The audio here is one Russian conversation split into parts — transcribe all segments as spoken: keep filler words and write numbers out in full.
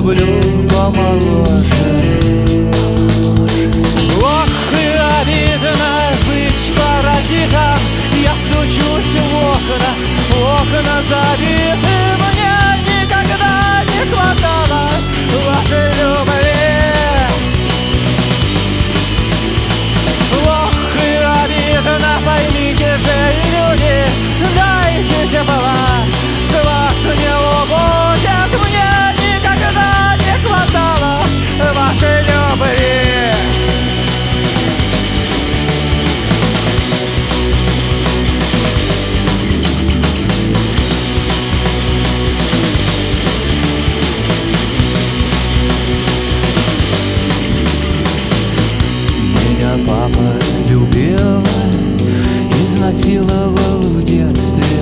люблю помоложе. Ох, и обидно быть паразитом. Я стучусь в окна, окна забиты. Мне никогда не хватало вашей любви. Ох, и обидно, поймите же, люди, дайте тепла, с вас не убудет. Мне никогда не хватало вашей любви. Папа любил, изнасиловал в детстве.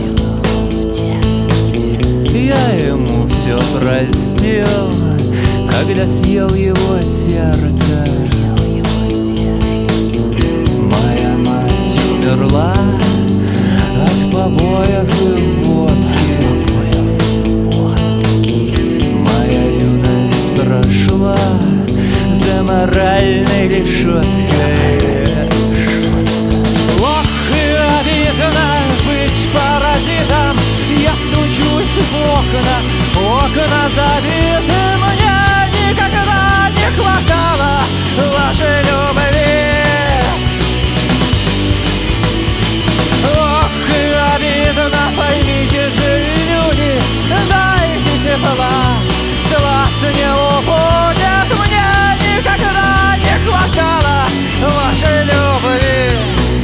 Я ему все простил, когда съел его сердце. Моя мать умерла от побоев и водки. Моя юность прошла за моральной решеткой. Ох, и обидно быть паразитом. Я стучусь в окна, окна забиты. Мне никогда не хватало вашей любви. Ох, и обидно, поймите же, люди, дайте тепла, с вас не убудет. Мне никогда не хватало вашей любви.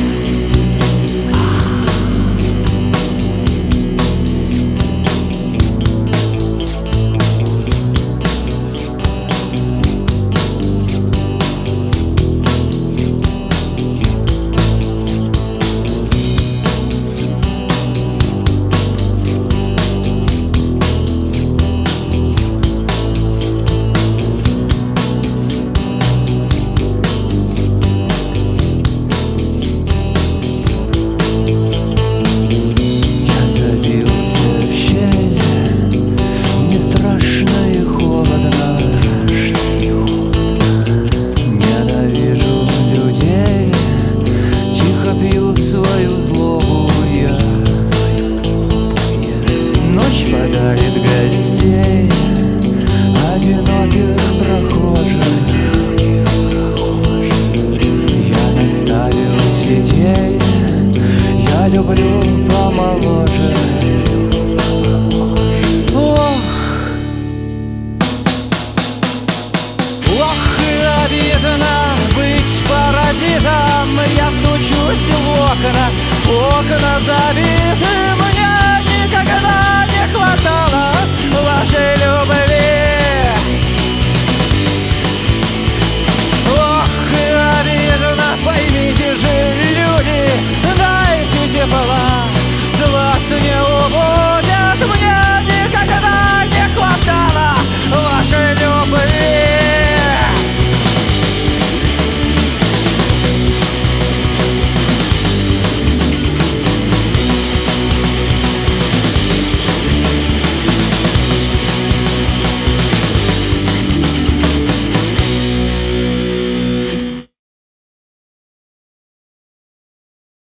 Подарит гостей, одиноких прохожих. Я наставил сетей, я люблю помоложе. Ох, ох, и обидно быть паразитом. Я стучусь в окна, окна забиты. Мне никогда